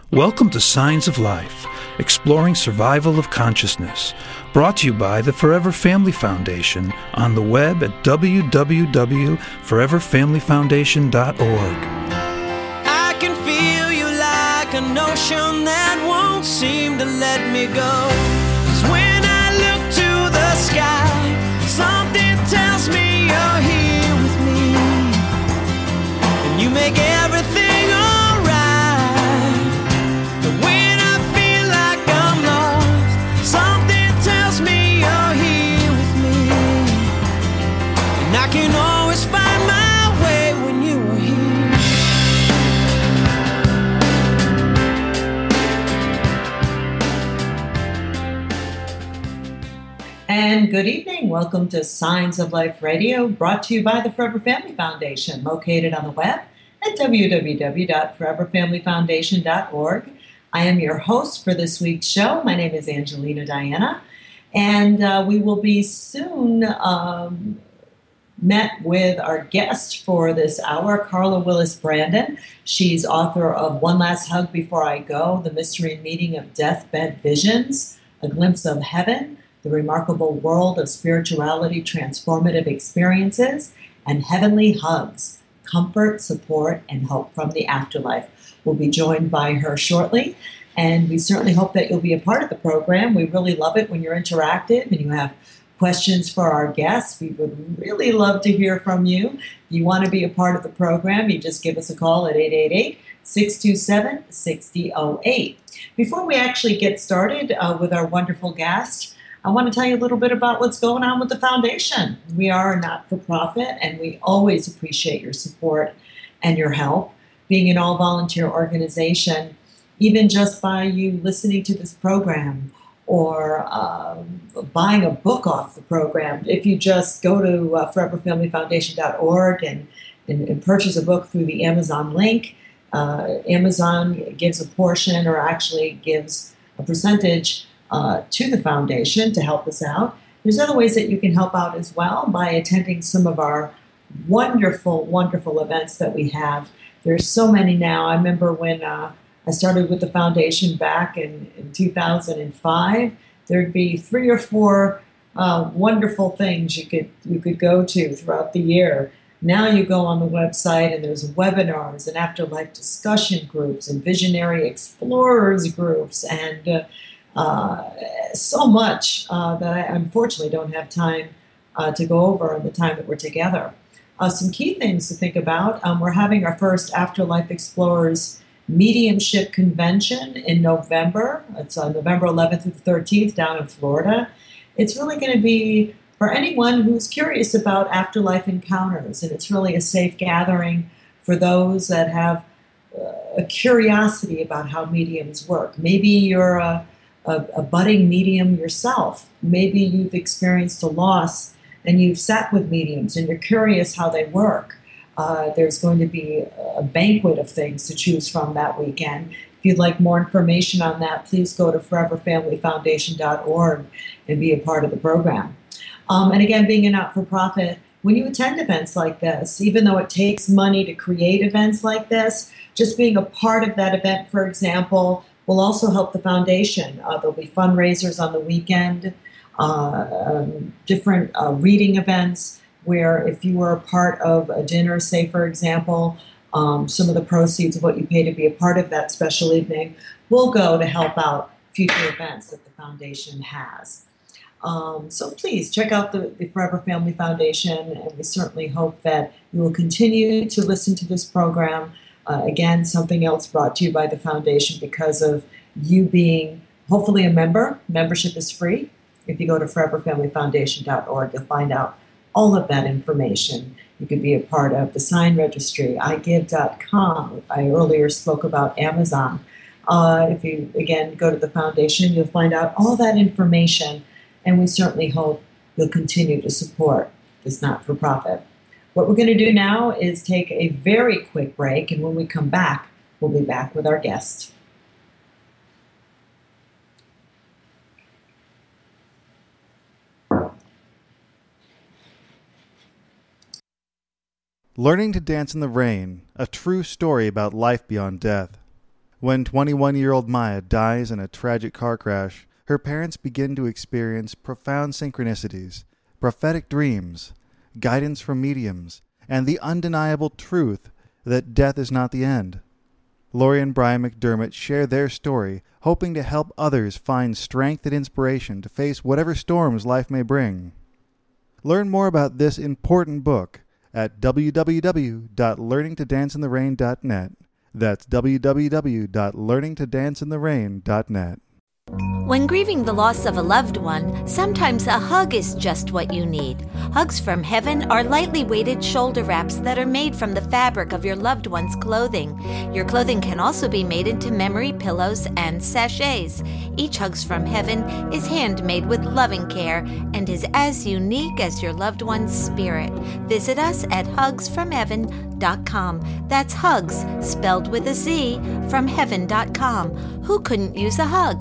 Welcome to Signs of Life, exploring survival of consciousness, brought to you by the Forever Family Foundation on the web at www.foreverfamilyfoundation.org. I can feel you like an ocean that won't seem to let me go. 'Cause when I look to the sky, something tells me you're here with me, and you make everything alright. But when I feel like I'm lost, something tells me you're here with me, and I can always find my way when you are here. And good evening. Welcome to Signs of Life Radio, brought to you by the Forever Family Foundation, located on the web at www.foreverfamilyfoundation.org. I am your host for this week's show. My name is Angelina Diana, and we will be soon met with our guest for this hour, Carla Willis Brandon. She's author of One Last Hug Before I Go, The Mystery and Meaning of Deathbed Visions, A Glimpse of Heaven, The Remarkable World of Spirituality, Transformative Experiences, and Heavenly Hugs, Comfort, Support, and Hope from the Afterlife. We'll be joined by her shortly, and we certainly hope that you'll be a part of the program. We really love it when you're interactive and you have questions for our guests. We would really love to hear from you. If you want to be a part of the program, you just give us a call at 888-627-6008. Before we actually get started with our wonderful guest, I want to tell you a little bit about what's going on with the foundation. We are a not-for-profit, and we always appreciate your support and your help. Being an all-volunteer organization, even just by you listening to this program or buying a book off the program, if you just go to foreverfamilyfoundation.org and purchase a book through the Amazon link, Amazon gives a portion or actually gives a percentage to the foundation to help us out. There's other ways that you can help out as well by attending some of our wonderful, wonderful events that we have. There's so many now. I remember when I started with the foundation back in 2005, there'd be 3 or 4 wonderful things you could go to throughout the year. Now you go on the website and there's webinars and afterlife discussion groups and visionary explorers groups and so much that I unfortunately don't have time to go over in the time that we're together. Some key things to think about. We're having our first Afterlife Explorers Mediumship Convention in November. It's on November 11th through the 13th down in Florida. It's really going to be for anyone who's curious about afterlife encounters, and it's really a safe gathering for those that have a curiosity about how mediums work. Maybe you're a budding medium yourself. Maybe you've experienced a loss and you've sat with mediums and you're curious how they work. There's going to be a banquet of things to choose from that weekend. If you'd like more information on that, please go to foreverfamilyfoundation.org and be a part of the program. And again, being a not-for-profit, when you attend events like this, even though it takes money to create events like this, just being a part of that event, for example, will also help the foundation. There'll be fundraisers on the weekend, different reading events where if you were a part of a dinner, say for example, some of the proceeds of what you pay to be a part of that special evening will go to help out future events that the foundation has. So please check out the Forever Family Foundation, and we certainly hope that you will continue to listen to this program. Again, something else brought to you by the foundation because of you being hopefully a member. Membership is free. If you go to foreverfamilyfoundation.org, you'll find out all of that information. You could be a part of the sign registry, iGive.com. I earlier spoke about Amazon. If you, again, go to the foundation, you'll find out all that information, and we certainly hope you'll continue to support this not-for-profit. What we're going to do now is take a very quick break, and when we come back, we'll be back with our guest. Learning to Dance in the Rain, a true story about life beyond death. When 21-year-old Maya dies in a tragic car crash, her parents begin to experience profound synchronicities, prophetic dreams, guidance from mediums, and the undeniable truth that death is not the end. Lori and Brian McDermott share their story, hoping to help others find strength and inspiration to face whatever storms life may bring. Learn more about this important book at www.learningtodanceintherain.net. That's www.learningtodanceintherain.net. When grieving the loss of a loved one, sometimes a hug is just what you need. Hugs from Heaven are lightly weighted shoulder wraps that are made from the fabric of your loved one's clothing. Your clothing can also be made into memory pillows and sachets. Each Hugs from Heaven is handmade with loving care and is as unique as your loved one's spirit. Visit us at hugsfromheaven.com. That's hugs, spelled with a Z, from heaven.com. Who couldn't use a hug?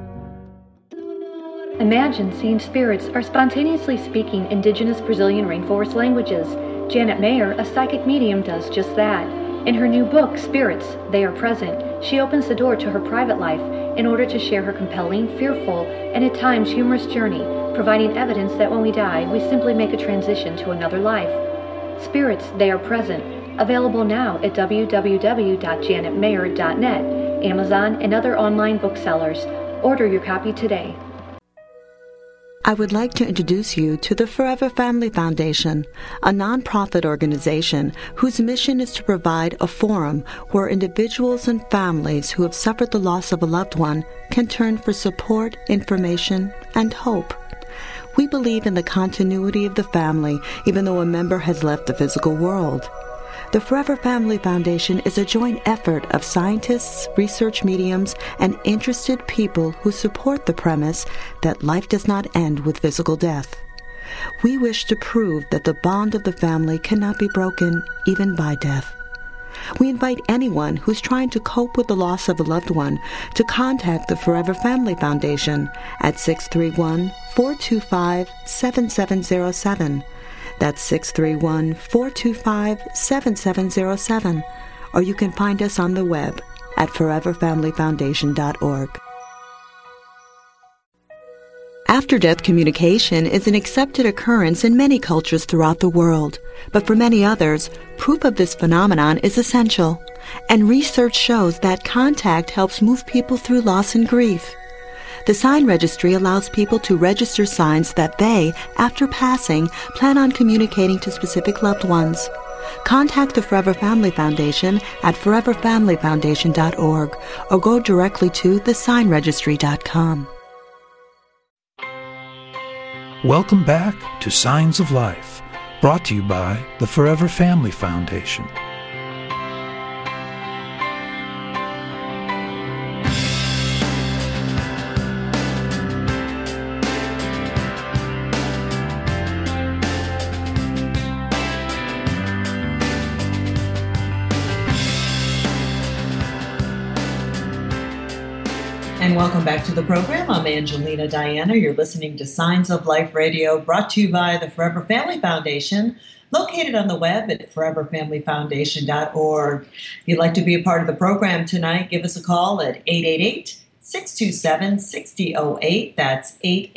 Imagine seeing spirits are spontaneously speaking indigenous Brazilian rainforest languages. Janet Mayer, a psychic medium, does just that. In her new book, Spirits, They Are Present, she opens the door to her private life in order to share her compelling, fearful, and at times humorous journey, providing evidence that when we die, we simply make a transition to another life. Spirits, They Are Present, available now at www.janetmayer.net, Amazon, and other online booksellers. Order your copy today. I would like to introduce you to the Forever Family Foundation, a nonprofit organization whose mission is to provide a forum where individuals and families who have suffered the loss of a loved one can turn for support, information, and hope. We believe in the continuity of the family, even though a member has left the physical world. The Forever Family Foundation is a joint effort of scientists, research mediums, and interested people who support the premise that life does not end with physical death. We wish to prove that the bond of the family cannot be broken even by death. We invite anyone who's trying to cope with the loss of a loved one to contact the Forever Family Foundation at 631-425-7707. That's 631-425-7707. Or you can find us on the web at foreverfamilyfoundation.org. After-death communication is an accepted occurrence in many cultures throughout the world, but for many others, proof of this phenomenon is essential, and research shows that contact helps move people through loss and grief. The Sign Registry allows people to register signs that they, after passing, plan on communicating to specific loved ones. Contact the Forever Family Foundation at foreverfamilyfoundation.org or go directly to thesignregistry.com. Welcome back to Signs of Life, brought to you by the Forever Family Foundation. And welcome back to the program. I'm Angelina Diana. You're listening to Signs of Life Radio, brought to you by the Forever Family Foundation, located on the web at foreverfamilyfoundation.org. If you'd like to be a part of the program tonight, give us a call at 888-627-6008. That's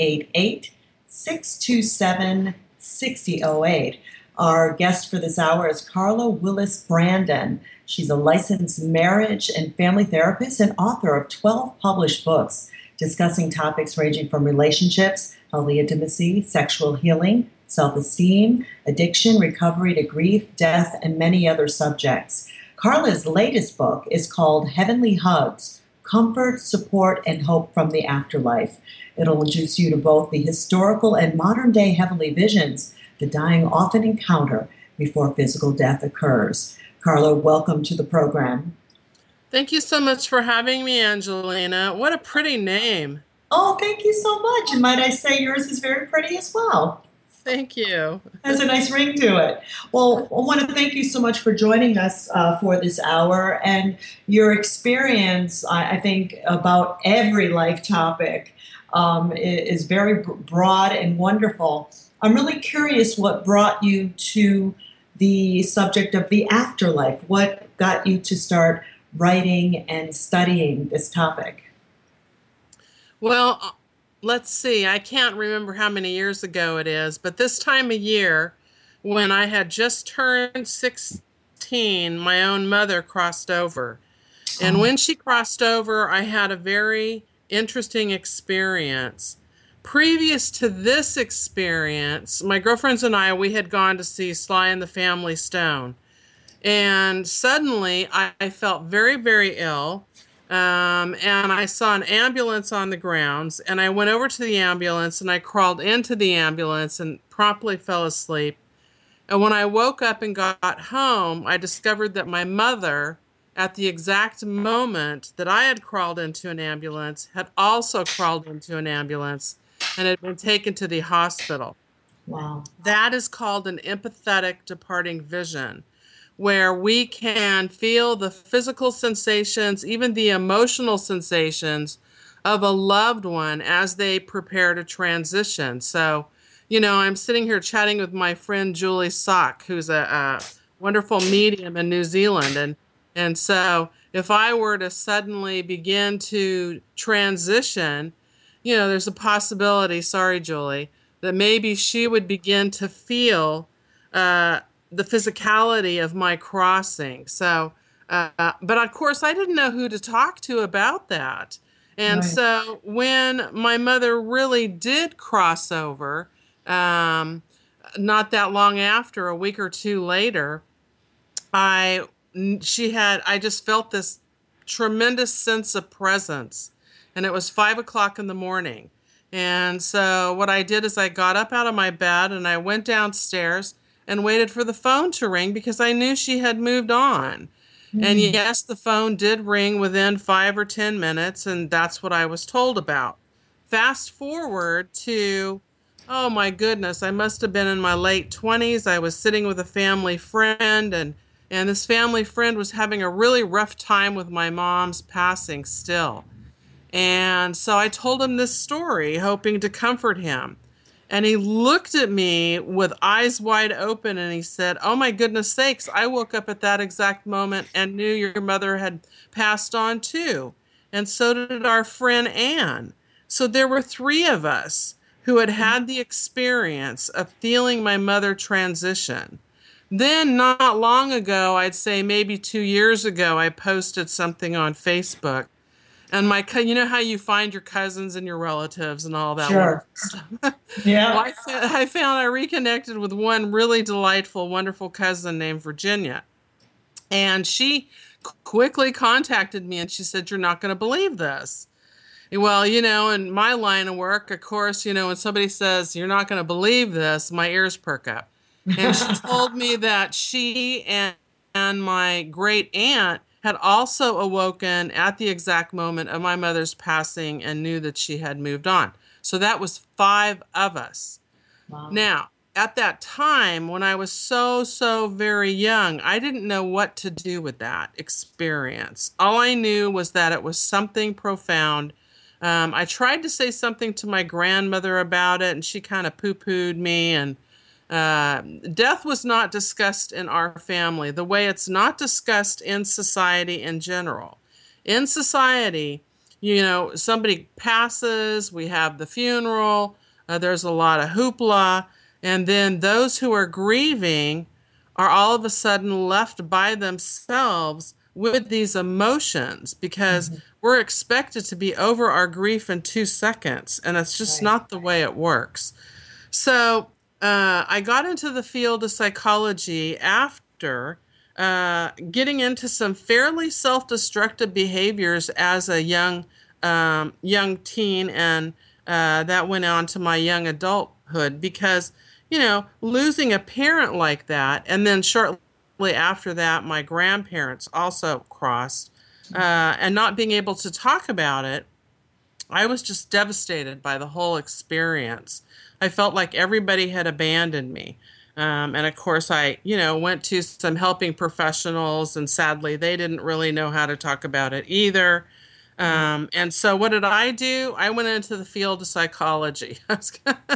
888-627-6008. Our guest for this hour is Carla Willis Brandon. She's a licensed marriage and family therapist and author of 12 published books discussing topics ranging from relationships, healthy intimacy, sexual healing, self-esteem, addiction, recovery to grief, death, and many other subjects. Carla's latest book is called Heavenly Hugs, Comfort, Support, and Hope from the Afterlife. It'll introduce you to both the historical and modern-day heavenly visions the dying often encounter before physical death occurs. Carla, welcome to the program. Thank you so much for having me, Angelina. What a pretty name. Oh, thank you so much. And might I say yours is very pretty as well. Thank you. Has a nice ring to it. Well, I want to thank you so much for joining us for this hour. And your experience, I think, about every life topic is very broad and wonderful. I'm really curious what brought you to the subject of the afterlife. What got you to start writing and studying this topic? Well, let's see. I can't remember how many years ago it is, but this time of year, when I had just turned 16, my own mother crossed over. And when she crossed over, I had a very interesting experience. Previous to this experience, my girlfriends and I, we had gone to see Sly and the Family Stone. And suddenly I felt very, very ill. And I saw an ambulance on the grounds, and I went over to the ambulance and I crawled into the ambulance and promptly fell asleep. And when I woke up and got home, I discovered that my mother, at the exact moment that I had crawled into an ambulance, had also crawled into an ambulance and had been taken to the hospital. Wow. That is called an empathetic departing vision, where we can feel the physical sensations, even the emotional sensations of a loved one as they prepare to transition. So, I'm sitting here chatting with my friend Julie Sock, who's a wonderful medium in New Zealand. And so if I were to suddenly begin to transition, there's a possibility, sorry, Julie, that maybe she would begin to feel the physicality of my crossing. So, but of course, I didn't know who to talk to about that. And Right. so when my mother really did cross over, not that long after, a week or two later, I just felt this tremendous sense of presence, and it was 5 o'clock in the morning. And so what I did is I got up out of my bed and I went downstairs and waited for the phone to ring because I knew she had moved on. And yes, the phone did ring within 5 or 10 minutes, and that's what I was told about. Fast forward to, oh my goodness, I must have been in my late 20s. I was sitting with a family friend, and this family friend was having a really rough time with my mom's passing still. And so I told him this story, hoping to comfort him. And he looked at me with eyes wide open and he said, "Oh my goodness sakes, I woke up at that exact moment and knew your mother had passed on too. And so did our friend Anne." So there were 3 of us who had had the experience of feeling my mother transition. Then not long ago, I'd say maybe 2 years ago, I posted something on Facebook. And you know how you find your cousins and your relatives and all that Sure. stuff? Yeah. Well, I found I reconnected with one really delightful, wonderful cousin named Virginia. And she quickly contacted me and she said, "You're not going to believe this." Well, in my line of work, of course, when somebody says, "You're not going to believe this," my ears perk up. And she told me that she and my great aunt had also awoken at the exact moment of my mother's passing and knew that she had moved on. So that was 5 of us. Wow. Now, at that time, when I was so very young, I didn't know what to do with that experience. All I knew was that it was something profound. I tried to say something to my grandmother about it, and she kind of poo-pooed me, and death was not discussed in our family the way it's not discussed in society in general. In society, somebody passes, we have the funeral, there's a lot of hoopla, and then those who are grieving are all of a sudden left by themselves with these emotions because we're expected to be over our grief in 2 seconds, and it's just not the way it works. So I got into the field of psychology after getting into some fairly self-destructive behaviors as a young teen, and that went on to my young adulthood because, losing a parent like that, and then shortly after that, my grandparents also crossed, and not being able to talk about it, I was just devastated by the whole experience. I felt like everybody had abandoned me. And of course, I, went to some helping professionals, and sadly, they didn't really know how to talk about it either. And so what did I do? I went into the field of psychology. I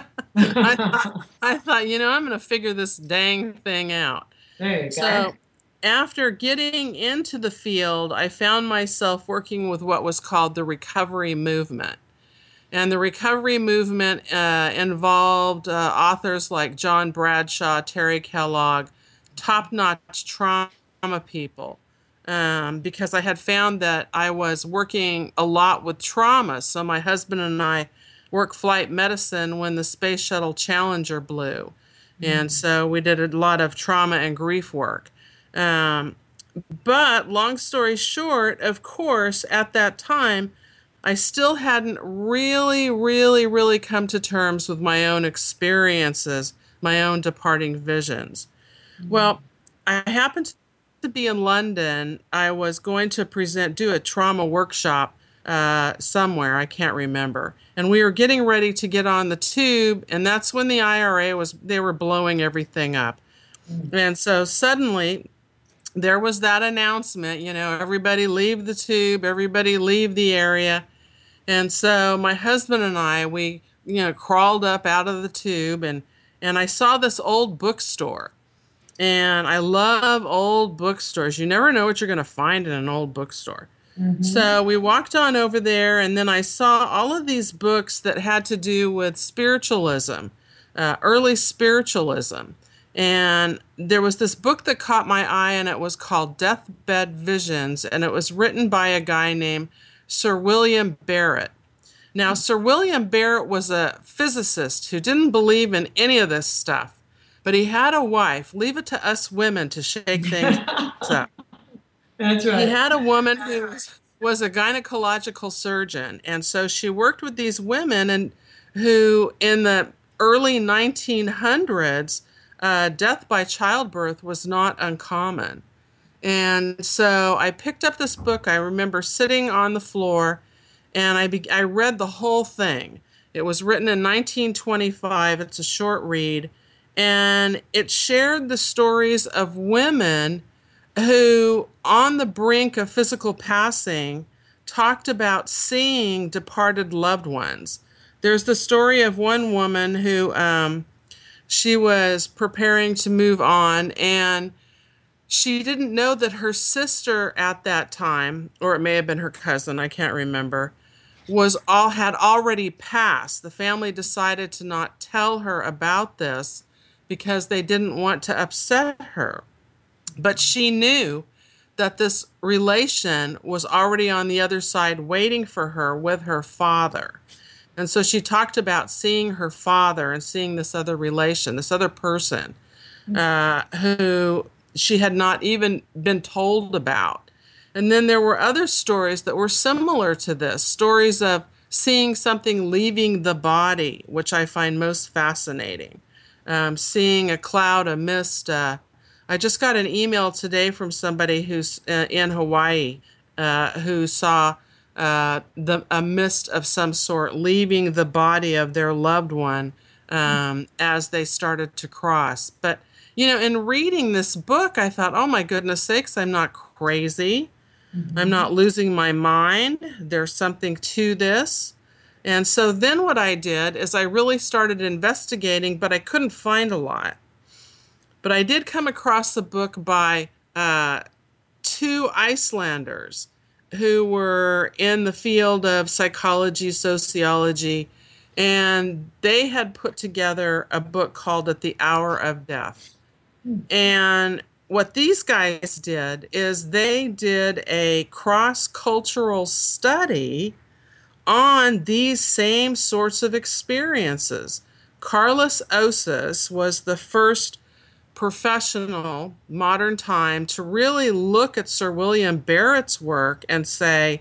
thought, I'm going to figure this dang thing out. There you So go. after getting into the field, I found myself working with what was called the recovery movement. And the recovery movement involved authors like John Bradshaw, Terry Kellogg, top-notch trauma people, because I had found that I was working a lot with trauma. So my husband and I worked flight medicine when the Space Shuttle Challenger blew. And so we did a lot of trauma and grief work. But long story short, of course, at that time, I still hadn't really come to terms with my own experiences, my own departing visions. Well, I happened to be in London. I was going to do a trauma workshop somewhere, I can't remember. And we were getting ready to get on the tube, and that's when the IRA they were blowing everything up. And so suddenly there was that announcement, everybody leave the tube, everybody leave the area. And so my husband and I, we, crawled up out of the tube, and I saw this old bookstore. And I love old bookstores. You never know what you're going to find in an old bookstore. So we walked on over there, and then I saw all of these books that had to do with spiritualism, early spiritualism. And there was this book that caught my eye, and it was called Deathbed Visions, and it was written by a guy named Sir William Barrett. Now, Sir William Barrett was a physicist who didn't believe in any of this stuff, but he had a wife. Leave it to us women to shake things up. That's right. He had a woman who was a gynecological surgeon, and so she worked with these women and who, in the early 1900s, death by childbirth was not uncommon. And so I picked up this book. I remember sitting on the floor, and I read the whole thing. It was written in 1925. It's a short read, and it shared the stories of women who, on the brink of physical passing, talked about seeing departed loved ones. There's the story of one woman who she was preparing to move on, and she didn't know that her sister at that time, or it may have been her cousin, I can't remember, had already passed. The family decided to not tell her about this because they didn't want to upset her. But she knew that this relation was already on the other side waiting for her with her father. And so she talked about seeing her father and seeing this other relation, this other person who she had not even been told about. And then there were other stories that were similar to this, stories of seeing something leaving the body, which I find most fascinating. Seeing a cloud, a mist. I just got an email today from somebody who's in Hawaii who saw a mist of some sort leaving the body of their loved one as they started to cross. But, in reading this book, I thought, oh my goodness sakes, I'm not crazy. I'm not losing my mind. There's something to this. And so then what I did is I really started investigating, but I couldn't find a lot. But I did come across a book by two Icelanders who were in the field of psychology, sociology, and they had put together a book called At the Hour of Death. And what these guys did is they did a cross-cultural study on these same sorts of experiences. Carlos Osis was the first professional, modern time, to really look at Sir William Barrett's work and say,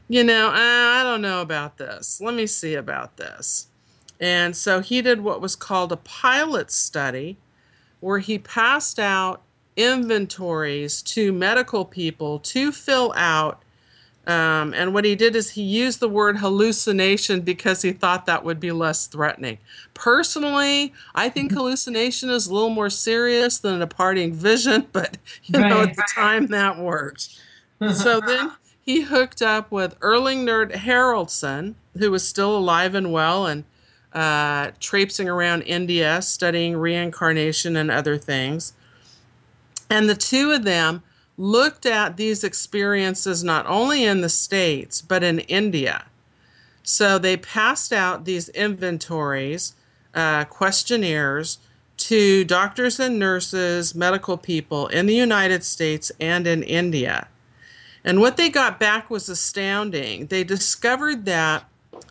I don't know about this. Let me see about this. And so he did what was called a pilot study, where he passed out inventories to medical people to fill out. And what he did is he used the word hallucination because he thought that would be less threatening. Personally, I think hallucination is a little more serious than a departing vision, but at the time that worked. So then he hooked up with Erling Haraldsson, who was still alive and well and traipsing around India, studying reincarnation and other things. And the two of them looked at these experiences not only in the States, but in India. So they passed out these inventories, questionnaires, to doctors and nurses, medical people in the United States and in India. And what they got back was astounding. They discovered that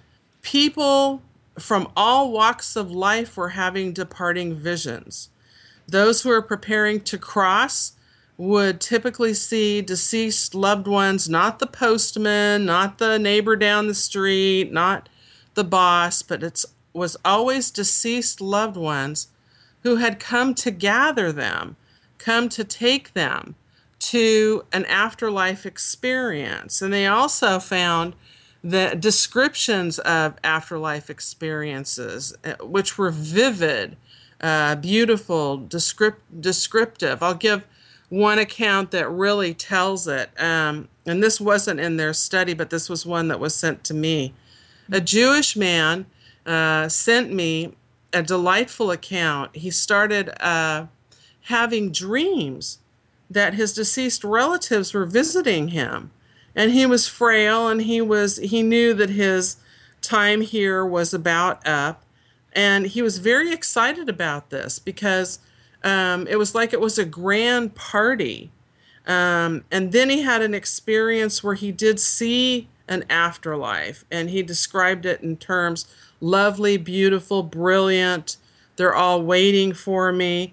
people from all walks of life were having departing visions. Those who are preparing to cross would typically see deceased loved ones, not the postman, not the neighbor down the street, not the boss, but it was always deceased loved ones who had come to gather them, come to take them to an afterlife experience. And they also found the descriptions of afterlife experiences, which were vivid, beautiful, descriptive. I'll give one account that really tells it. And this wasn't in their study, but this was one that was sent to me. A Jewish man sent me a delightful account. He started having dreams that his deceased relatives were visiting him. And he was frail, and he knew that his time here was about up. And he was very excited about this because it was like it was a grand party. And then he had an experience where he did see an afterlife, and he described it in terms lovely, beautiful, brilliant. They're all waiting for me.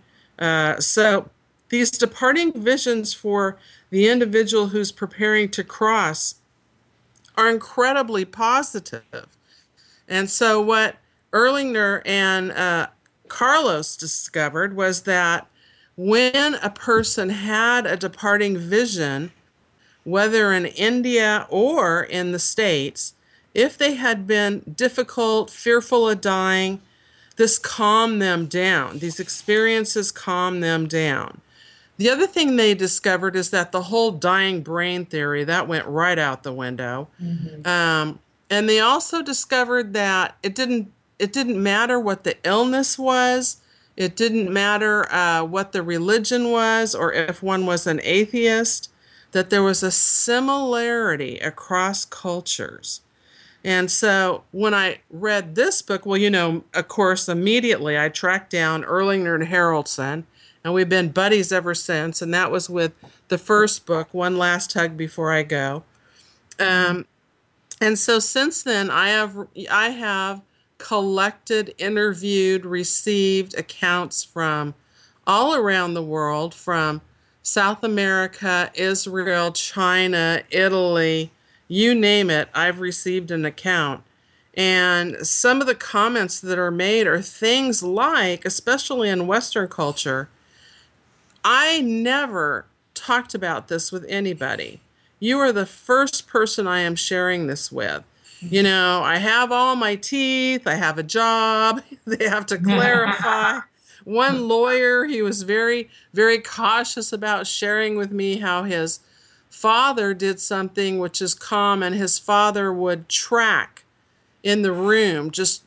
So these departing visions for the individual who's preparing to cross are incredibly positive. And so what Erlinger and Carlos discovered was that when a person had a departing vision, whether in India or in the States, if they had been difficult, fearful of dying, this calmed them down. These experiences calmed them down. The other thing they discovered is that the whole dying brain theory, that went right out the window. Mm-hmm. And they also discovered that it didn't matter what the illness was. It didn't matter what the religion was, or if one was an atheist, that there was a similarity across cultures. And so when I read this book, well, of course, immediately I tracked down Erlinger and Haraldson, and we've been buddies ever since. And that was with the first book, One Last Hug Before I Go. And so since then, I have collected, interviewed, received accounts from all around the world, from South America, Israel, China, Italy, you name it, I've received an account. And some of the comments that are made are things like, especially in Western culture, I never talked about this with anybody. You are the first person I am sharing this with. I have all my teeth, I have a job, they have to clarify. One lawyer, he was very, very cautious about sharing with me how his father did something which is common. His father would track in the room, just,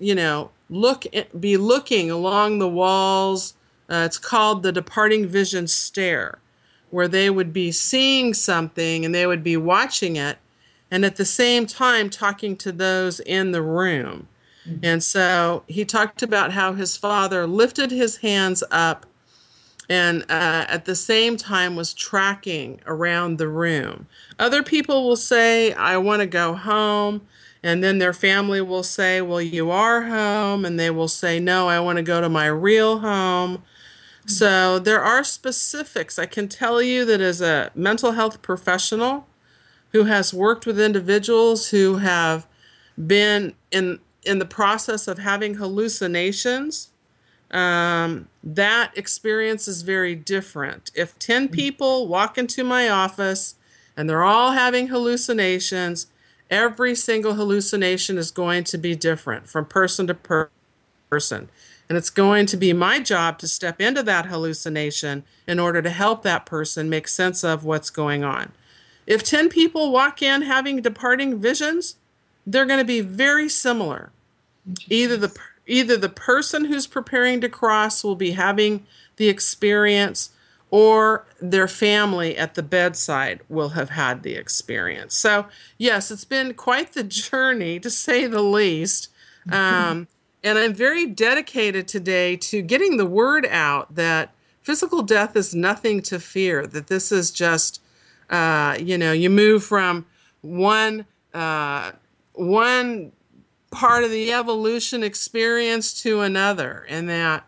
be looking along the walls. It's called the departing vision stare, where they would be seeing something and they would be watching it, and at the same time talking to those in the room. Mm-hmm. And so he talked about how his father lifted his hands up and at the same time was tracking around the room. Other people will say, I want to go home. And then their family will say, well, you are home. And they will say, no, I want to go to my real home. Mm-hmm. So there are specifics. I can tell you that as a mental health professional who has worked with individuals who have been in the process of having hallucinations, that experience is very different. If 10 people walk into my office and they're all having hallucinations, every single hallucination is going to be different from person to person. And it's going to be my job to step into that hallucination in order to help that person make sense of what's going on. If 10 people walk in having departing visions, they're going to be very similar. Either the person who's preparing to cross will be having the experience, or their family at the bedside will have had the experience. So, yes, it's been quite the journey, to say the least. And I'm very dedicated today to getting the word out that physical death is nothing to fear, that this is just, you move from one part of the evolution experience to another, and that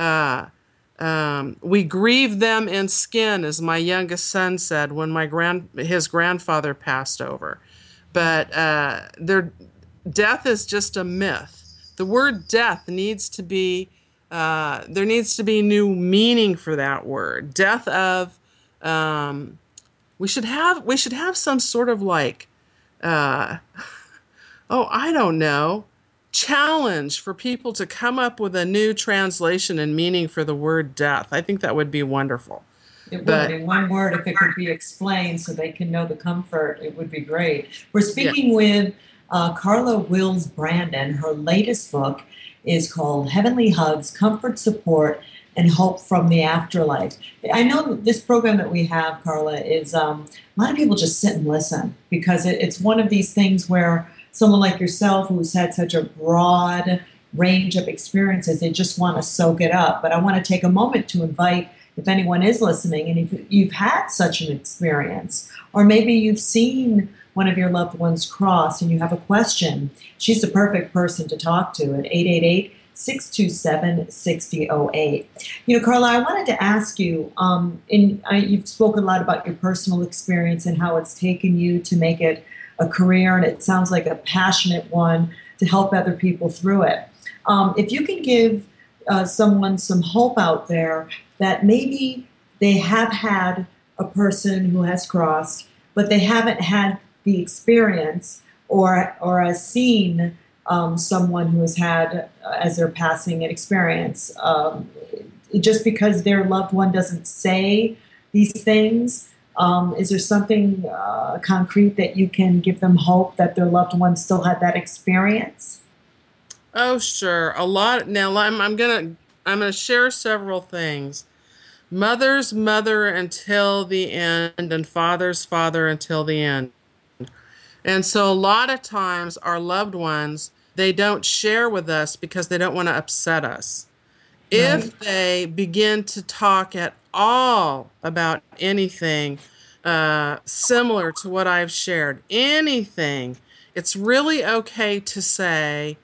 we grieve them in skin, as my youngest son said when his grandfather passed over. But their death is just a myth. The word death needs to be, there needs to be new meaning for that word. Death of, we should have some sort of like, I don't know, challenge for people to come up with a new translation and meaning for the word death. I think that would be wonderful. It would. In one word, if it could be explained so they can know the comfort, it would be great. We're speaking with Carla Wills Brandon. Her latest book is called Heavenly Hugs, Comfort, Support, and Hope from the Afterlife. I know that this program that we have, Carla, is a lot of people just sit and listen, because it's one of these things where someone like yourself, who's had such a broad range of experiences, they just want to soak it up. But I want to take a moment to invite, if anyone is listening, and if you've had such an experience, or maybe you've seen one of your loved ones cross and you have a question, she's the perfect person to talk to at 888-627-6008. Carla, I wanted to ask you, you've spoken a lot about your personal experience and how it's taken you to make it a career, and it sounds like a passionate one to help other people through it. If you can give someone some hope out there that maybe they have had a person who has crossed, but they haven't had the experience or has seen someone who has had, as they're passing, an experience, just because their loved one doesn't say these things. Is there something concrete that you can give them hope that their loved one still had that experience? Oh, sure. A lot. Now, I'm gonna share several things. Mother's mother until the end, and father's father until the end. And so a lot of times our loved ones, they don't share with us because they don't want to upset us. Right. If they begin to talk at all about anything similar to what I've shared, anything, it's really okay to say,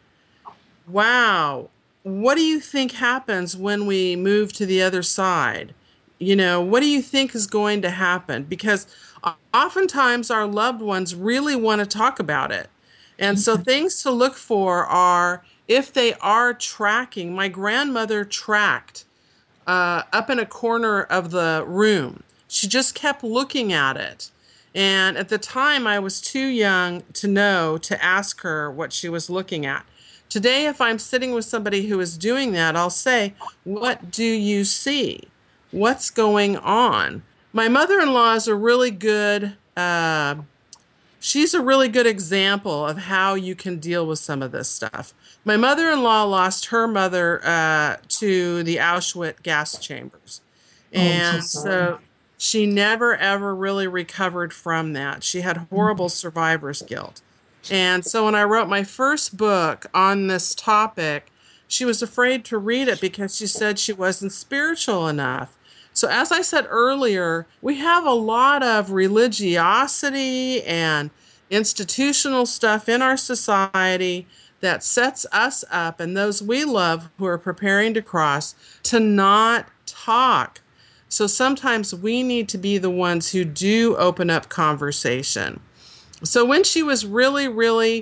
wow, what do you think happens when we move to the other side? What do you think is going to happen? Because oftentimes our loved ones really want to talk about it. And so things to look for are, if they are tracking, my grandmother tracked up in a corner of the room. She just kept looking at it. And at the time, I was too young to know to ask her what she was looking at. Today, if I'm sitting with somebody who is doing that, I'll say, what do you see? What's going on? My mother-in-law is a really good, she's a really good example of how you can deal with some of this stuff. My mother-in-law lost her mother to the Auschwitz gas chambers. And so she never, ever really recovered from that. She had horrible survivor's guilt. And so when I wrote my first book on this topic, she was afraid to read it because she said she wasn't spiritual enough. So as I said earlier, we have a lot of religiosity and institutional stuff in our society that sets us up and those we love who are preparing to cross to not talk. So sometimes we need to be the ones who do open up conversation. So when she was really, really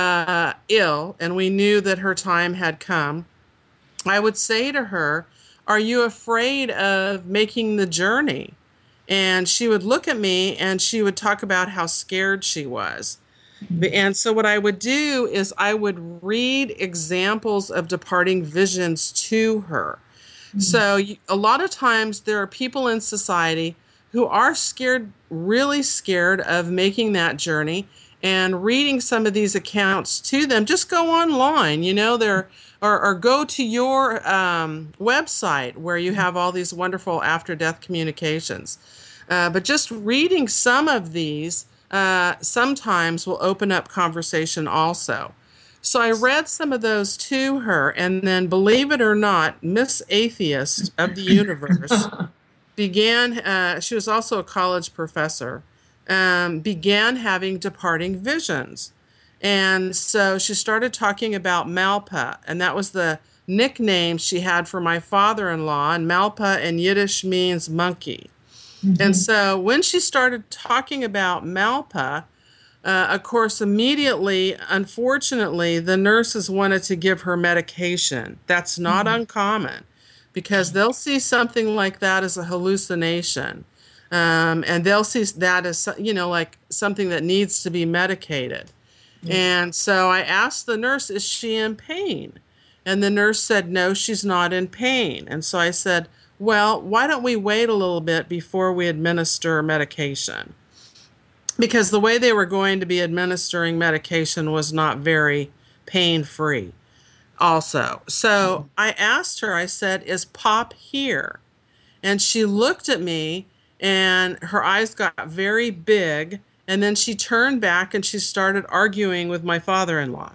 ill and we knew that her time had come, I would say to her, are you afraid of making the journey? And she would look at me and she would talk about how scared she was. And so what I would do is I would read examples of departing visions to her. Mm-hmm. So a lot of times there are people in society who are scared, really scared of making that journey. and reading some of these accounts to them. Just go online, or go to your website where you have all these wonderful after-death communications. But just reading some of these sometimes will open up conversation also. So I read some of those to her, and then, believe it or not, Miss Atheist of the Universe began, she was also a college professor, began having departing visions. And so she started talking about Malpa, and that was the nickname she had for my father-in-law, and Malpa in Yiddish means monkey. And so when she started talking about Malpa, of course, immediately, unfortunately, the nurses wanted to give her medication. That's not uncommon, because they'll see something like that as a hallucination. And they'll see that as, like something that needs to be medicated. And so I asked the nurse, is she in pain? And the nurse said, no, she's not in pain. And so I said, well, why don't we wait a little bit before we administer medication? Because the way they were going to be administering medication was not very pain-free also. So I asked her, I said, is Pop here? And she looked at me, and her eyes got very big, and then she turned back and she started arguing with my father-in-law.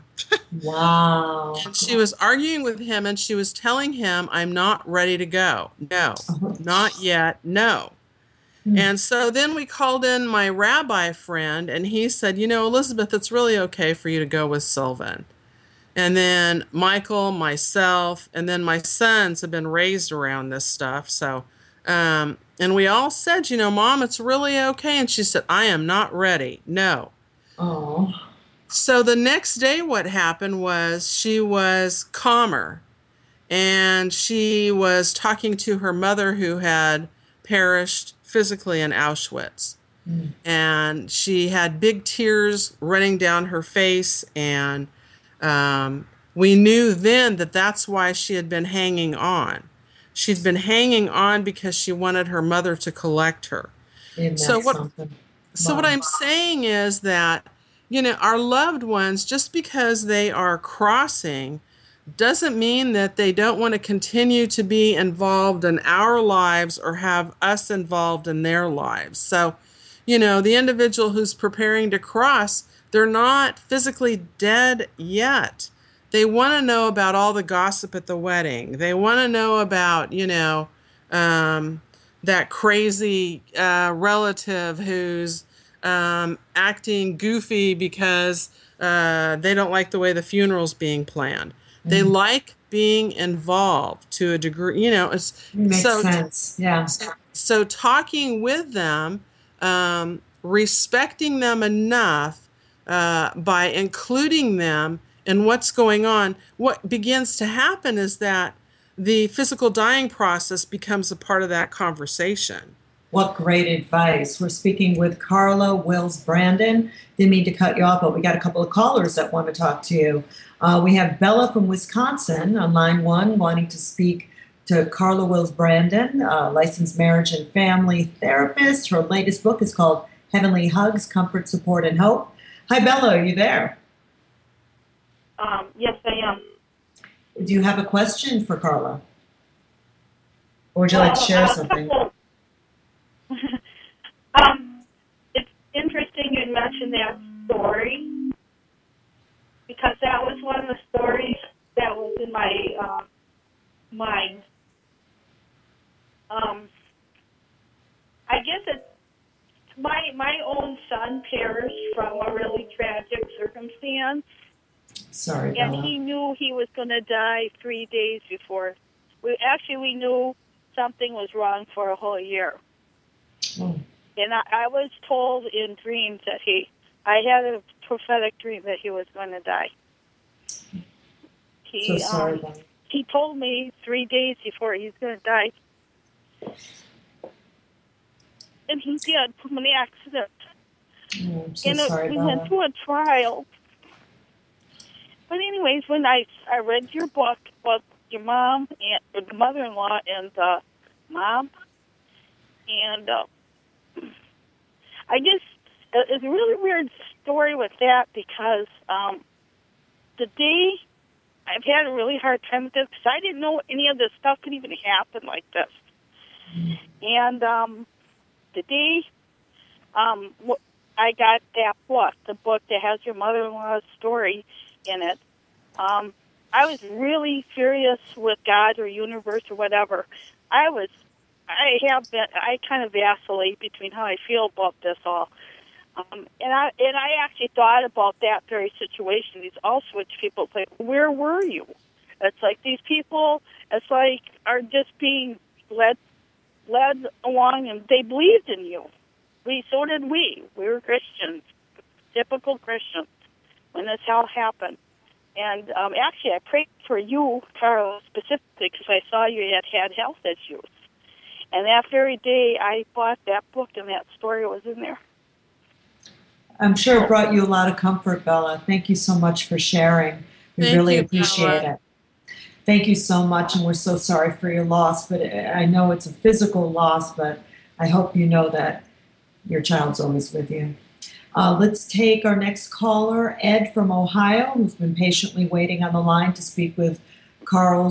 Wow. And she was arguing with him, and she was telling him, I'm not ready to go. No, not yet, no. And so then we called in my rabbi friend, and he said, Elizabeth, it's really okay for you to go with Sylvan. And then Michael, myself, and then my sons have been raised around this stuff. So, and we all said, Mom, it's really okay. And she said, I am not ready. No. Oh. So the next day what happened was she was calmer, and she was talking to her mother who had perished physically in Auschwitz. And she had big tears running down her face, and we knew then that that's why she had been hanging on. She'd been hanging on because she wanted her mother to collect her. So what I'm saying is that, our loved ones, just because they are crossing, doesn't mean that they don't want to continue to be involved in our lives or have us involved in their lives. So, the individual who's preparing to cross, they're not physically dead yet. They want to know about all the gossip at the wedding. They want to know about, that crazy relative who's acting goofy because they don't like the way the funeral's being planned. They like being involved to a degree, It makes sense. Yeah. So talking with them, respecting them enough by including them in what's going on, what begins to happen is that the physical dying process becomes a part of that conversation. What great advice. We're speaking with Carla Wills Brandon. Didn't mean to cut you off, but we got a couple of callers that want to talk to you. We have Bella from Wisconsin on line 1 wanting to speak to Carla Wills Brandon, licensed marriage and family therapist. Her latest book is called Heavenly Hugs, Comfort, Support, and Hope. Hi, Bella. Are you there? Yes, I am. Do you have a question for Carla? Or would you like to share something? It's interesting you mentioned that story, because that was one of the stories that was in my mind. I guess it's my own son perished from a really tragic circumstance. Sorry, and Bella. he knew he was going to die 3 days before. We knew something was wrong for a whole year. Oh. And I was told in dreams that I had a prophetic dream that he was going to die. So sorry, Bella. He told me 3 days before he's going to die. And he did from an accident. Oh, I'm so sorry, we Bella. went through a trial. But anyways, when I read your book about your mom and the mother-in-law and the mom, and it's a really weird story with that because the day I've had a really hard time with this because I didn't know any of this stuff could even happen like this. And the day I got that book, the book that has your mother-in-law's story in it, I was really furious with God or universe or whatever. I kind of vacillate between how I feel about this all. And I actually thought about that very situation. These Auschwitz people, it's like, where were you? It's like these people, it's like, are just being led along, and they believed in you. So did we. We were Christians, typical Christians, when this all happened. And actually, I prayed for you, Carla, specifically, because I saw you had health issues. And that very day, I bought that book, and that story was in there. I'm sure it brought you a lot of comfort, Bella. Thank you so much for sharing. We really appreciate it. Thank you so much, and we're so sorry for your loss. But I know it's a physical loss, but I hope you know that your child's always with you. Let's take our next caller, Ed from Ohio, who's been patiently waiting on the line to speak with Carla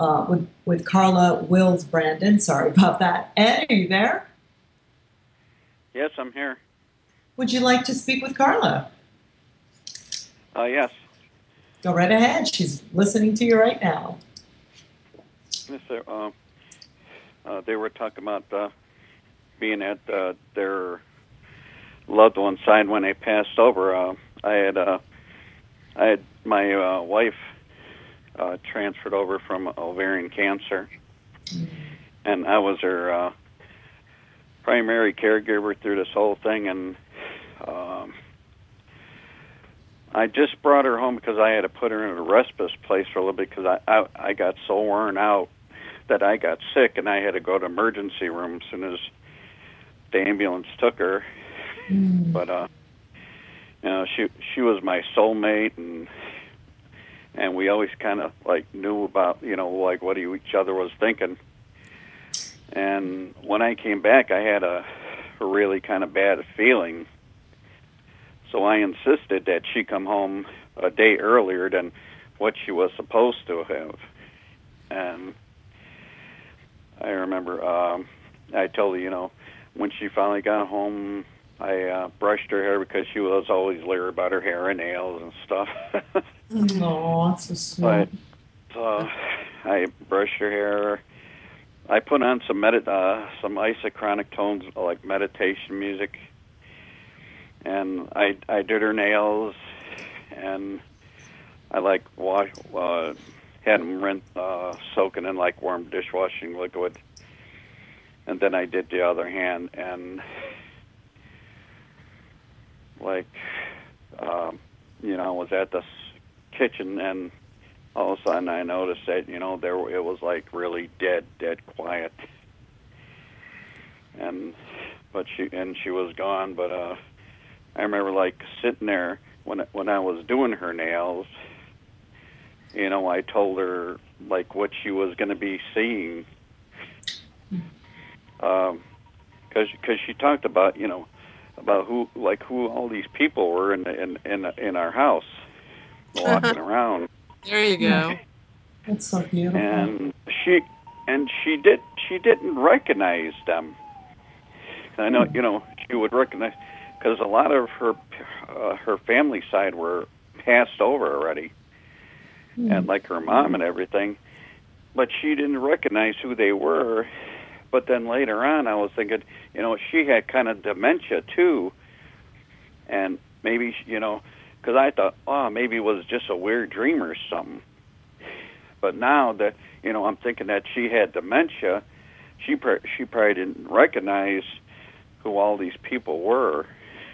Wills Brandon. Sorry about that. Ed, are you there? Yes, I'm here. Would you like to speak with Carla? Yes. Go right ahead. She's listening to you right now. Yes, sir. They were talking about being at their loved one's side when they passed over. I had my wife transferred over from ovarian cancer, and I was her primary caregiver through this whole thing. And I just brought her home because I had to put her in a respite place for a little bit because I got so worn out that I got sick and I had to go to emergency room as soon as the ambulance took her. But you know, she was my soulmate, and we always kind of like knew about, you know, like what each other was thinking. And when I came back, I had a really kind of bad feeling. So I insisted that she come home a day earlier than what she was supposed to have. And I remember I told her, you know, when she finally got home, I brushed her hair because she was always leery about her hair and nails and stuff. Oh, that's so sweet. But I brushed her hair. I put on some isochronic tones like meditation music, and I did her nails, and I like had them soaking in like warm dishwashing liquid, and then I did the other hand, and like you know, I was at the kitchen, and all of a sudden I noticed that, you know, it was like really dead quiet. But she was gone. But I remember like sitting there when I was doing her nails. You know, I told her like what she was going to be seeing, because she talked about, you know, about who all these people were in our house walking around. There you go. That's so beautiful. And she didn't recognize them. I know, you know, she would recognize because a lot of her family side were passed over already, and like her mom and everything. But she didn't recognize who they were. But then later on, I was thinking, you know, she had kind of dementia too, and maybe, you know, because I thought, oh, maybe it was just a weird dream or something. But now that, you know, I'm thinking that she had dementia, she probably didn't recognize who all these people were.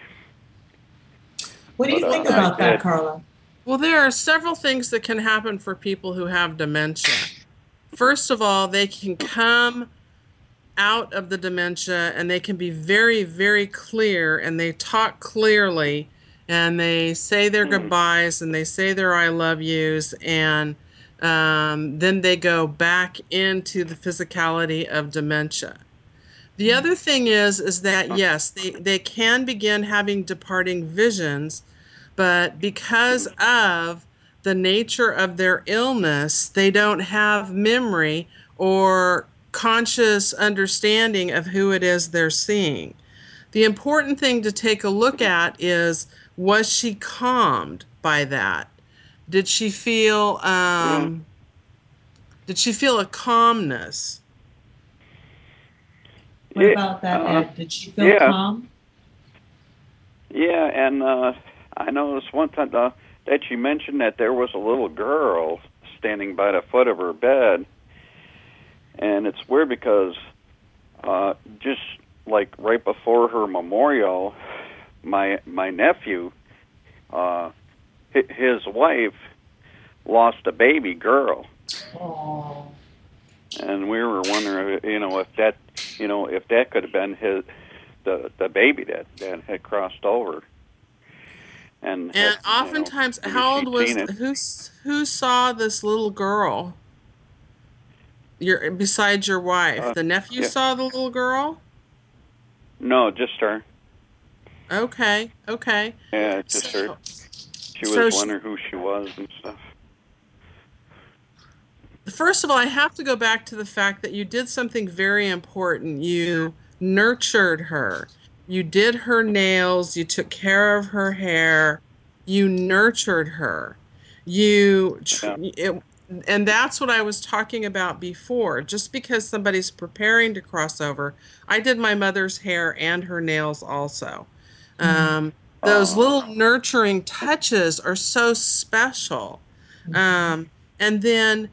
What do you think about that, Carla? Well, there are several things that can happen for people who have dementia. First of all, they can come out of the dementia and they can be very, very clear, and they talk clearly, and they say their goodbyes and they say their I love yous, and then they go back into the physicality of dementia. The other thing is that, yes, they can begin having departing visions, but because of the nature of their illness, they don't have memory or conscious understanding of who it is they're seeing. The important thing to take a look at is, was she calmed by that? Did she feel a calmness? What about that, Ed? Did she feel calm? Yeah, and I noticed one time that you mentioned that there was a little girl standing by the foot of her bed. And it's weird because just like right before her memorial, my nephew, his wife, lost a baby girl. Oh. And we were wondering, if that could have been the baby that had crossed over. And oftentimes, how old was who saw this little girl? Besides your wife, the nephew saw the little girl? No, just her. Okay. Yeah, just her. She was wondering who she was and stuff. First of all, I have to go back to the fact that you did something very important. You nurtured her. You did her nails. You took care of her hair. You nurtured her. And that's what I was talking about before. Just because somebody's preparing to cross over, I did my mother's hair and her nails also. Those little nurturing touches are so special. And then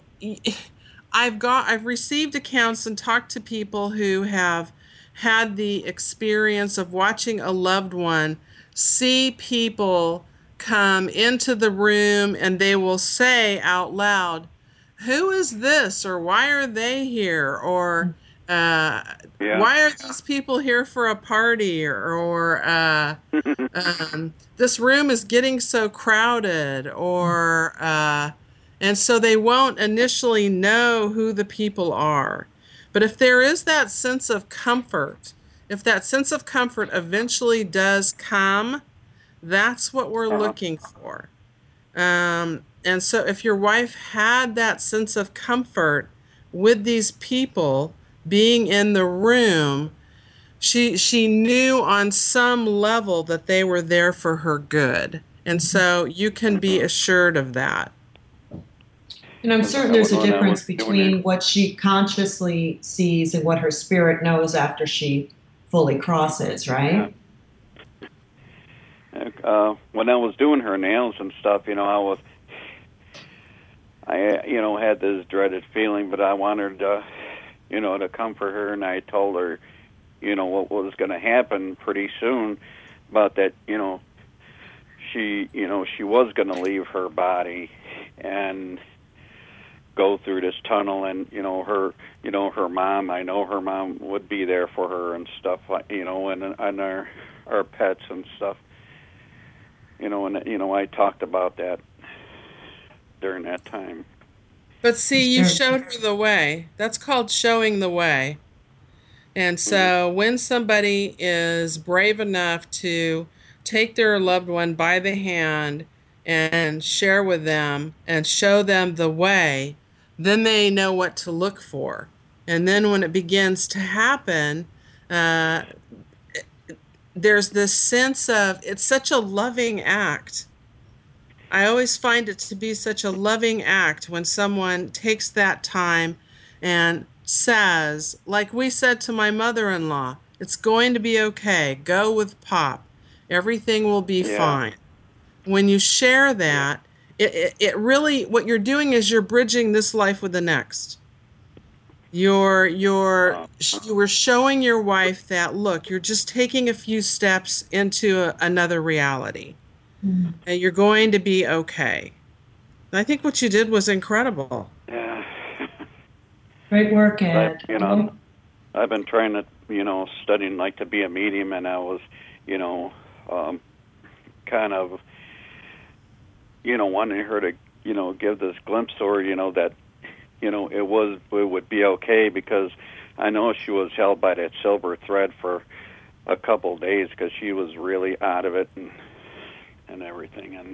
I've received accounts and talked to people who have had the experience of watching a loved one see people come into the room, and they will say out loud, "Who is this?" or "Why are they here?" or "Why are these people here for a party?" or "This room is getting so crowded," or and so they won't initially know who the people are. But if there is that sense of comfort, if that sense of comfort eventually does come, that's what we're looking for. And so if your wife had that sense of comfort with these people being in the room, she knew on some level that they were there for her good. And so you can be assured of that. And I'm certain there's a difference between what she consciously sees and what her spirit knows after she fully crosses, right? When I was doing her nails and stuff, I had this dreaded feeling, but I wanted, to comfort her, and I told her, what was going to happen pretty soon, but that, she was going to leave her body and go through this tunnel, and her mom, I know her mom would be there for her and stuff, like, and our pets and stuff. I talked about that during that time. But see, you showed her the way. That's called showing the way. And so when somebody is brave enough to take their loved one by the hand and share with them and show them the way, then they know what to look for. And then when it begins to happen, there's this sense of, it's such a loving act. I always find it to be such a loving act when someone takes that time and says, like we said to my mother-in-law, "It's going to be okay. Go with Pop. Everything will be fine." When you share that, it really, what you're doing is you're bridging this life with the next. You were showing your wife that, look, you're just taking a few steps into another reality. And you're going to be okay. And I think what you did was incredible. Yeah. Great work, Ed. I've been trying to, studying like to be a medium, and I was, kind of, wanting her to, give this glimpse or, that, it would be okay, because I know she was held by that silver thread for a couple of days because she was really out of it, and everything. And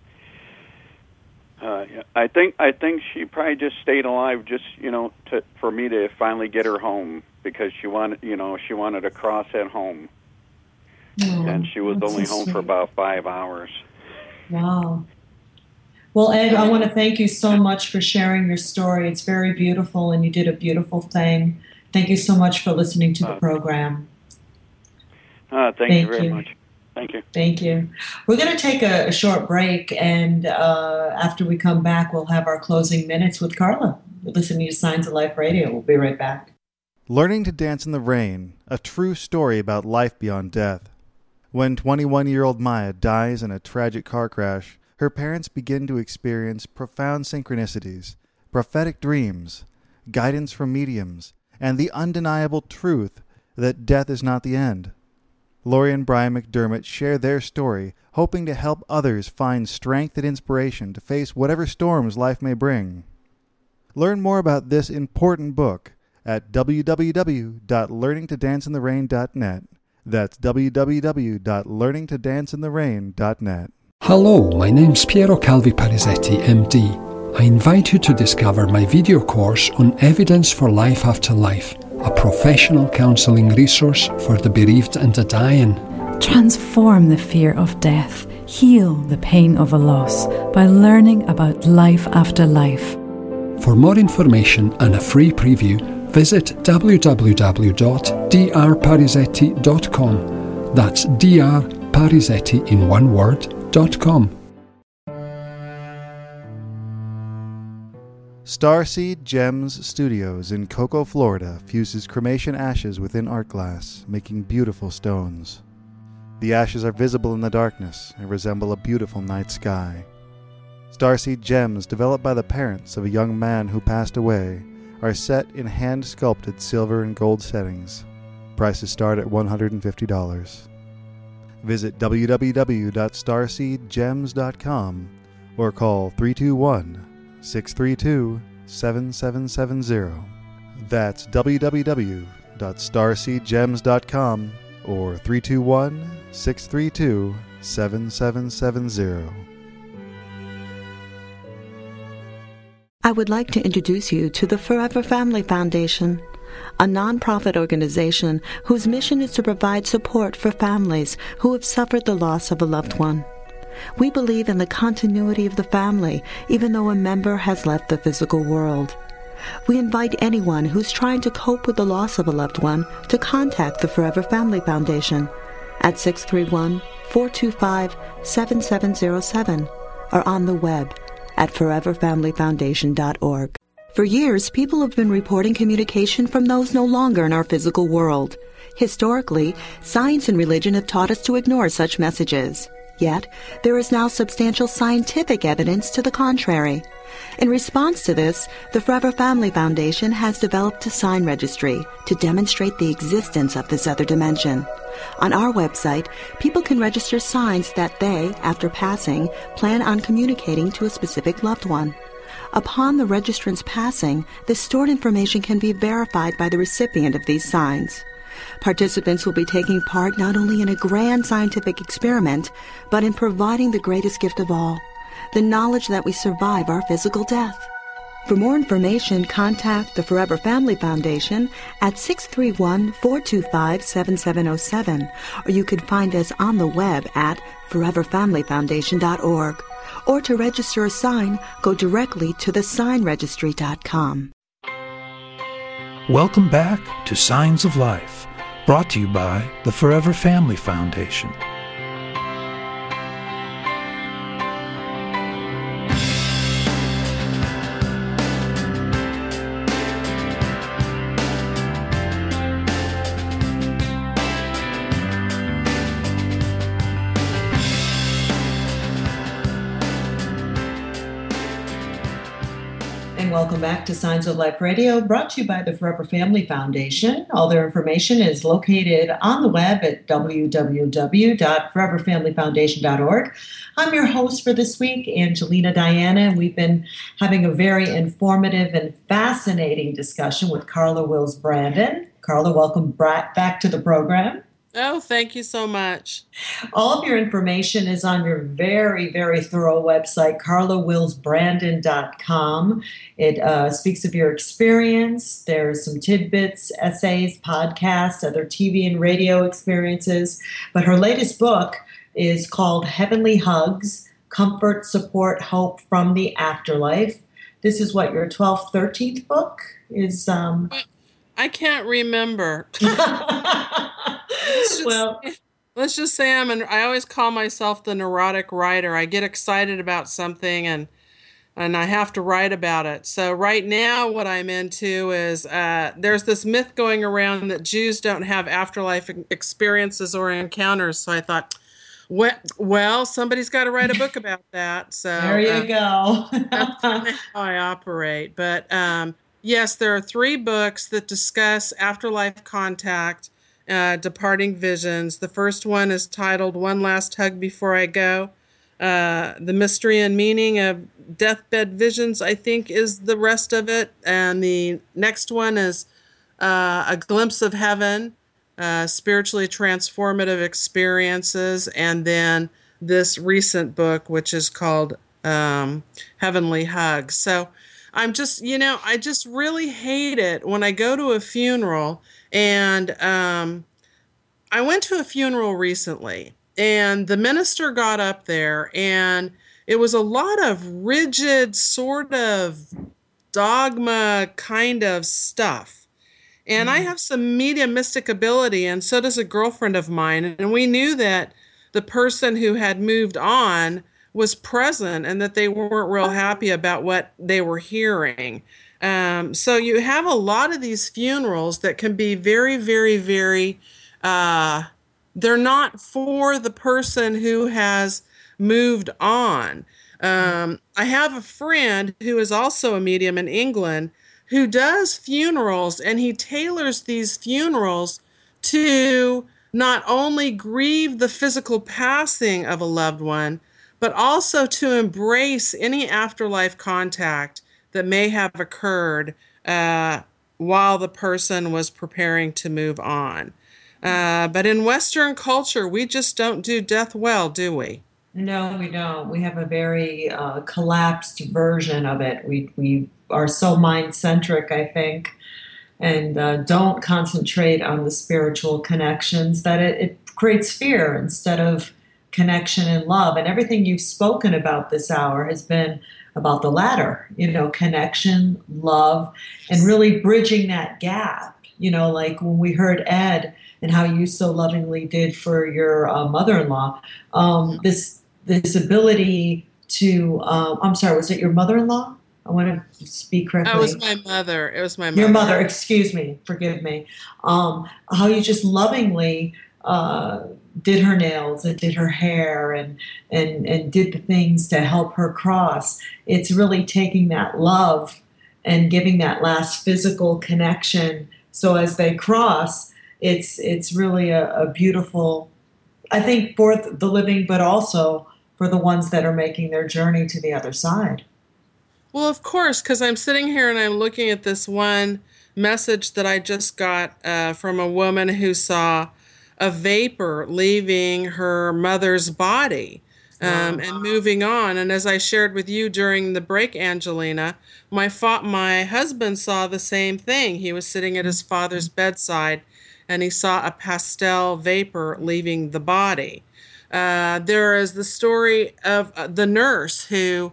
I think she probably just stayed alive just for me to finally get her home, because she wanted to cross at home, and she was only home for about 5 hours. Wow. Well, Ed, I want to thank you so much for sharing your story. It's very beautiful, and you did a beautiful thing. Thank you so much for listening to the program. Thank you very much. Thank you. Thank you. We're going to take a short break, and after we come back, we'll have our closing minutes with Carla. You're listening to Signs of Life Radio. We'll be right back. Learning to Dance in the Rain, a true story about life beyond death. When 21-year-old Maya dies in a tragic car crash, her parents begin to experience profound synchronicities, prophetic dreams, guidance from mediums, and the undeniable truth that death is not the end. Lori and Brian McDermott share their story, hoping to help others find strength and inspiration to face whatever storms life may bring. Learn more about this important book at www.learningtodanceintherain.net. That's www.learningtodanceintherain.net. Hello, my name's Piero Calvi Parisetti, MD. I invite you to discover my video course on Evidence for Life After Life, a professional counselling resource for the bereaved and the dying. Transform the fear of death, heal the pain of a loss by learning about life after life. For more information and a free preview, visit www.drparisetti.com. That's drparisetti in one word.com. Starseed Gems Studios in Cocoa, Florida fuses cremation ashes within art glass, making beautiful stones. The ashes are visible in the darkness and resemble a beautiful night sky. Starseed Gems, developed by the parents of a young man who passed away, are set in hand-sculpted silver and gold settings. Prices start at $150. Visit www.starseedgems.com or call 321-632-7770. That's www.starseedgems.com or 321-632-7770. I would like to introduce you to the Forever Family Foundation, a nonprofit organization whose mission is to provide support for families who have suffered the loss of a loved one. We believe in the continuity of the family, even though a member has left the physical world. We invite anyone who's trying to cope with the loss of a loved one to contact the Forever Family Foundation at 631-425-7707 or on the web at foreverfamilyfoundation.org. For years, people have been reporting communication from those no longer in our physical world. Historically, science and religion have taught us to ignore such messages. Yet, there is now substantial scientific evidence to the contrary. In response to this, the Forever Family Foundation has developed a sign registry to demonstrate the existence of this other dimension. On our website, people can register signs that they, after passing, plan on communicating to a specific loved one. Upon the registrant's passing, the stored information can be verified by the recipient of these signs. Participants will be taking part not only in a grand scientific experiment, but in providing the greatest gift of all, the knowledge that we survive our physical death. For more information, contact the Forever Family Foundation at 631-425-7707, or you can find us on the web at foreverfamilyfoundation.org. Or to register a sign, go directly to thesignregistry.com. Welcome back to Signs of Life, brought to you by the Forever Family Foundation. Welcome back to Signs of Life Radio, brought to you by the Forever Family Foundation. All their information is located on the web at www.foreverfamilyfoundation.org. I'm your host for this week, Angelina Diana, and we've been having a very informative and fascinating discussion with Carla Wills Brandon. Carla, welcome back to the program. Oh, thank you so much. All of your information is on your very, very thorough website, carlawillsbrandon.com. It speaks of your experience. There's some tidbits, essays, podcasts, other TV and radio experiences. But her latest book is called Heavenly Hugs, Comfort, Support, Hope from the Afterlife. This is what, your 12th, 13th book is? I can't remember. Let's just say I always call myself the neurotic writer. I get excited about something and I have to write about it. So right now what I'm into is there's this myth going around that Jews don't have afterlife experiences or encounters. So I thought, well, somebody's got to write a book about that. So there you go. That's kind of how I operate. But yes, there are 3 books that discuss afterlife contact, departing visions. The first one is titled One Last Hug Before I Go. The Mystery and Meaning of Deathbed Visions, I think, is the rest of it. And the next one is A Glimpse of Heaven, Spiritually Transformative Experiences. And then this recent book, which is called Heavenly Hugs. So I'm just, I just really hate it when I go to a funeral. And I went to a funeral recently, and the minister got up there, and it was a lot of rigid sort of dogma kind of stuff. And I have some mediumistic ability, and so does a girlfriend of mine. And we knew that the person who had moved on was present and that they weren't real happy about what they were hearing. So you have a lot of these funerals that can be very, very, very, they're not for the person who has moved on. I have a friend who is also a medium in England who does funerals, and he tailors these funerals to not only grieve the physical passing of a loved one, but also to embrace any afterlife contact that may have occurred while the person was preparing to move on. But in Western culture, we just don't do death well, do we? No, we don't. We have a very collapsed version of it. We are so mind-centric, I think, and don't concentrate on the spiritual connections that it creates fear instead of connection and love. And everything you've spoken about this hour has been about the latter, connection, love, and really bridging that gap. Like when we heard Ed and how you so lovingly did for your mother-in-law, this ability to, I'm sorry, was it your mother-in-law? I want to speak correctly. That was my mother. It was my mother. Your mother, excuse me, forgive me. How you just lovingly did her nails and did her hair and did the things to help her cross. It's really taking that love and giving that last physical connection. So as they cross, it's really a beautiful, I think, for the living, but also for the ones that are making their journey to the other side. Well, of course, because I'm sitting here and I'm looking at this one message that I just got from a woman who saw a vapor leaving her mother's body and moving on. And as I shared with you during the break, Angelina, my husband saw the same thing. He was sitting at his father's bedside, and he saw a pastel vapor leaving the body. There is the story of the nurse who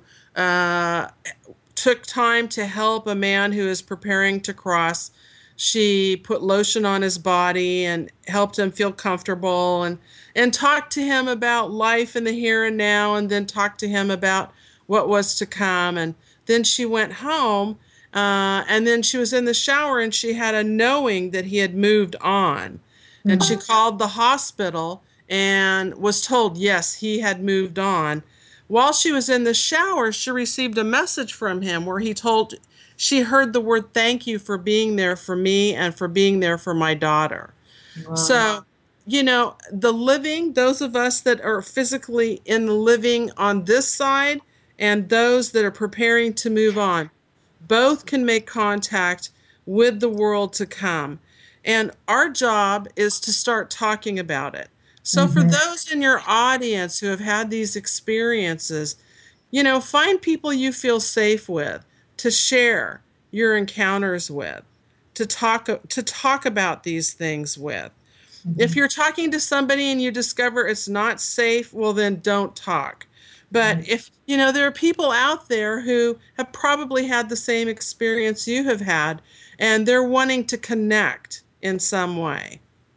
took time to help a man who is preparing to cross. She put lotion on his body and helped him feel comfortable and talked to him about life in the here and now, and then talked to him about what was to come. And then she went home, and then she was in the shower, and she had a knowing that he had moved on. And she called the hospital and was told, yes, he had moved on. While she was in the shower, she received a message from him where she heard the word thank you for being there for me and for being there for my daughter. Wow. So, the living, those of us that are physically in the living on this side and those that are preparing to move on, both can make contact with the world to come. And our job is to start talking about it. So for those in your audience who have had these experiences, find people you feel safe with, to share your encounters with, to talk about these things with. If you're talking to somebody and you discover it's not safe, well, then don't talk. But if, there are people out there who have probably had the same experience you have had, and they're wanting to connect in some way.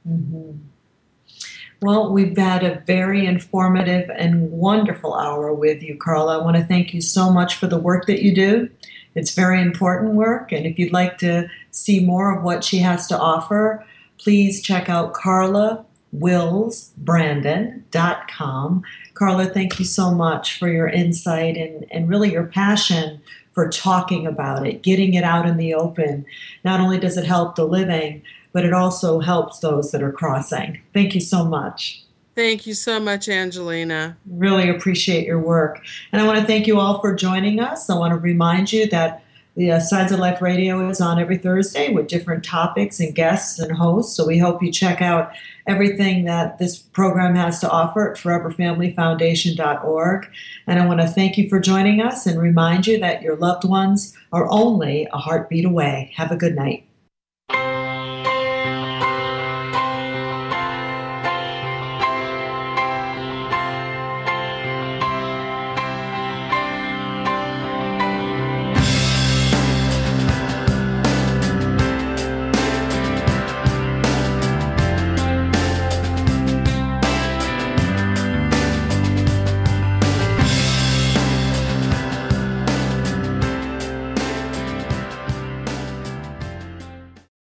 Well, we've had a very informative and wonderful hour with you, Carla. I want to thank you so much for the work that you do. It's very important work, and if you'd like to see more of what she has to offer, please check out carlawillsbrandon.com. Carla, thank you so much for your insight and really your passion for talking about it, getting it out in the open. Not only does it help the living, but it also helps those that are crossing. Thank you so much. Thank you so much, Angelina. Really appreciate your work. And I want to thank you all for joining us. I want to remind you that the Signs of Life Radio is on every Thursday with different topics and guests and hosts. So we hope you check out everything that this program has to offer at foreverfamilyfoundation.org. And I want to thank you for joining us and remind you that your loved ones are only a heartbeat away. Have a good night.